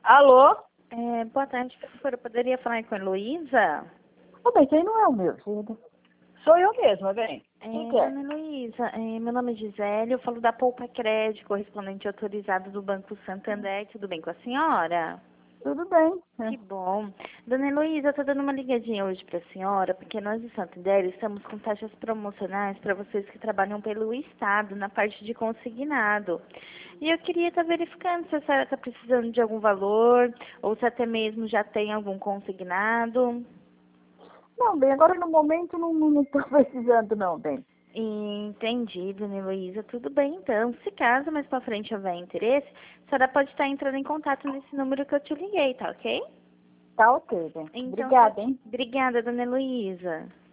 Alô? Boa tarde, professora. Eu poderia falar com a Heloísa? Ô, bem, quem não é o meu filho? Sou eu mesma, vem. Quem que é? Dona Heloísa, meu nome é Gisele, eu falo da Poupa Crédito, correspondente autorizado do Banco Santander. Tudo bem com a senhora? Tudo bem. Que bom. Dona Heloísa, eu tô dando uma ligadinha hoje pra senhora, porque nós do Santander estamos com taxas promocionais para vocês que trabalham pelo Estado, na parte de consignado. E eu queria estar verificando se a senhora está precisando de algum valor, ou se até mesmo já tem algum consignado. Não, bem, agora no momento não estou precisando, não, bem. Entendi, dona Heloísa. Tudo bem, então. Se caso mais pra frente houver interesse, a senhora pode estar entrando em contato nesse número que eu te liguei, tá ok? Tá ok, bem. Então, Obrigada, hein? obrigada, dona Heloísa.